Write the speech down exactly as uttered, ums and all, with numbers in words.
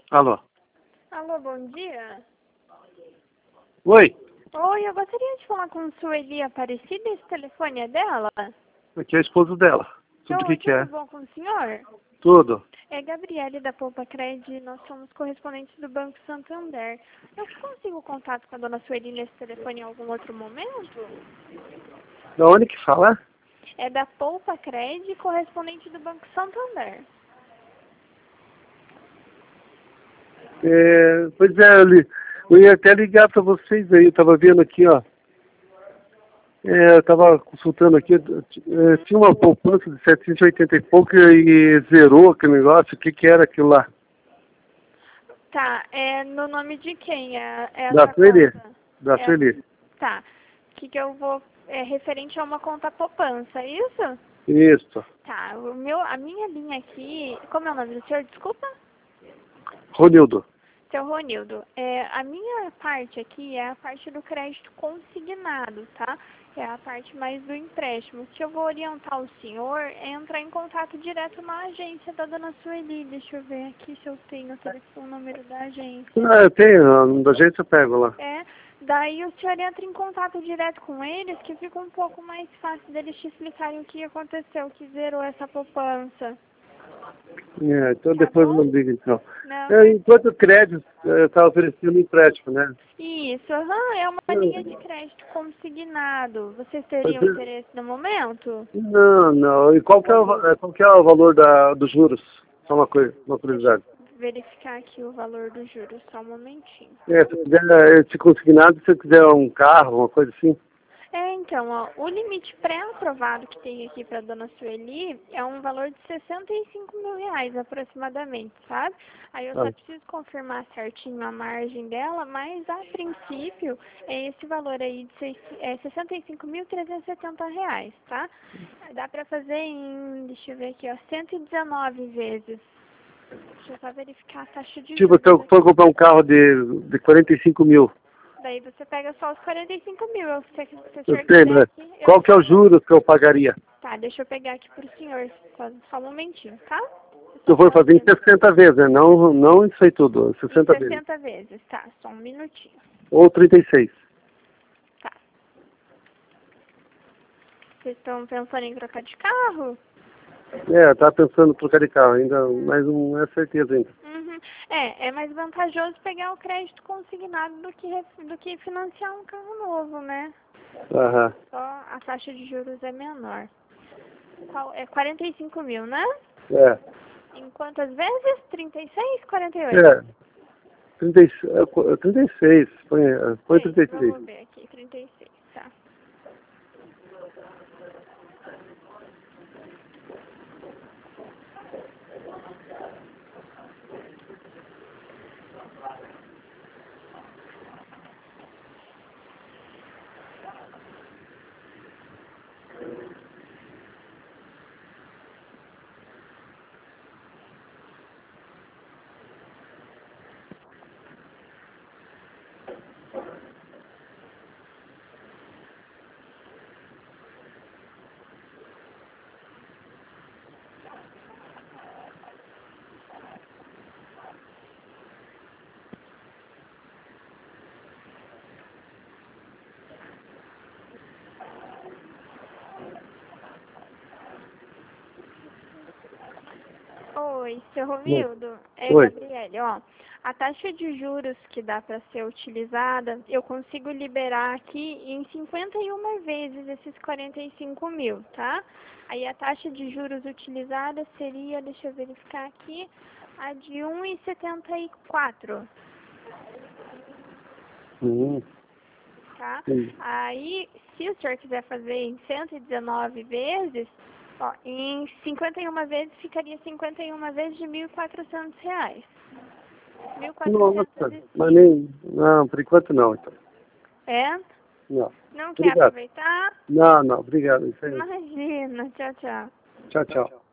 Alô? Alô, bom dia. Oi, Oi, eu gostaria de falar com Sueli Aparecida, esse telefone é dela? aqui é o esposo dela. Tudo Oi, que quer. tudo bom com o senhor? Tudo. É Gabriele da Poupa Cred, nós somos correspondentes do Banco Santander. Eu consigo contato com a dona Sueli nesse telefone em algum outro momento? Da onde que fala? É da Poupa Cred, correspondente do Banco Santander. É, pois é, eu, li- eu ia até ligar para vocês aí, eu tava vendo aqui, ó. É, eu tava consultando aqui, é, tinha uma poupança de setecentos e oitenta e pouco e zerou aquele negócio, o que que era aquilo lá? Tá, é no nome de quem é é Da essa Sueli. conta? Da É, Sueli. tá. O que que eu vou... É referente a uma conta poupança, é isso? Isso. Tá, o meu, a minha linha aqui... Como é o nome do senhor? Desculpa? Ronildo. Seu Ronildo, é, a minha parte aqui é a parte do crédito consignado, tá? É a parte mais do empréstimo. O que eu vou orientar o senhor é entrar em contato direto na agência da dona Sueli. Deixa eu ver aqui se eu tenho o telefone, o número da agência. Ah, eu tenho, da gente eu pego lá. É, daí o senhor entra em contato direto com eles, que fica um pouco mais fácil deles te explicarem o que aconteceu, que zerou essa poupança. É, então Tá depois bom? não liga então. Não, É, enquanto o crédito está oferecendo empréstimo, né? isso, aham, é uma linha de crédito consignado. Vocês teriam interesse no momento? Não, não. E qual que é o, va- é, qual que é o valor da, dos juros? Só uma coisa, uma Deixa curiosidade. eu verificar aqui o valor dos juros, só um momentinho. É, se quiser esse consignado, se quiser um carro, uma coisa assim. É, então, ó, o limite pré-aprovado que tem aqui para dona Sueli é um valor de sessenta e cinco mil reais aproximadamente, sabe? Aí eu Ah, só preciso confirmar certinho a margem dela, mas a princípio é esse valor aí de seis, é, sessenta e cinco mil trezentos e setenta reais, tá? Dá para fazer em, deixa eu ver aqui, ó, cento e dezenove vezes. Deixa eu só verificar a taxa de tipo, se eu juros. for comprar um carro de, de quarenta e cinco mil, Daí você pega só os quarenta e cinco mil. Se, você- se o eu senhor sei, quiser né? aqui, eu Qual que é os posso. juros que eu pagaria? Tá, deixa eu pegar aqui pro senhor. Só, só um momentinho, tá? Se eu Eu for só fazer em vendo. sessenta vezes, né? Não, não isso aí tudo, Em sessenta vezes. sessenta vezes, tá? Só um minutinho. Ou trinta e seis. Tá. Vocês estão pensando em trocar de carro? É, eu tava pensando em trocar de carro ainda, mas não é certeza ainda. Uhum. É, é mais vantajoso pegar o crédito consignado do que, ref- do que financiar um carro novo, né? Aham. Só a taxa de juros é menor. Qual- É quarenta e cinco mil, né? É. Em quantas vezes? trinta e seis, quarenta e oito? É. trinta e seis, é, qu- trinta e seis, põe, é, põe Seis, trinta e seis. vamos ver aqui, trinta e seis, tá. Oi, seu Oi. Romildo, é Oi. Gabriele, ó. A taxa de juros que dá para ser utilizada, eu consigo liberar aqui em cinquenta e uma vezes esses quarenta e cinco mil, tá? Aí a taxa de juros utilizada seria, deixa eu verificar aqui, a de um vírgula setenta e quatro, Uhum. tá? Sim. Aí, se o senhor quiser fazer em cento e dezenove vezes, ó, em cinquenta e uma vezes ficaria cinquenta e uma vezes de mil e quatrocentos reais. mil quatrocentos Nossa, e mas cinco. nem. Não, por enquanto não, então. É? Não. Não quer Obrigado. aproveitar? Não, não, obrigado. Isso aí. Imagina. Tchau, tchau. Tchau, tchau.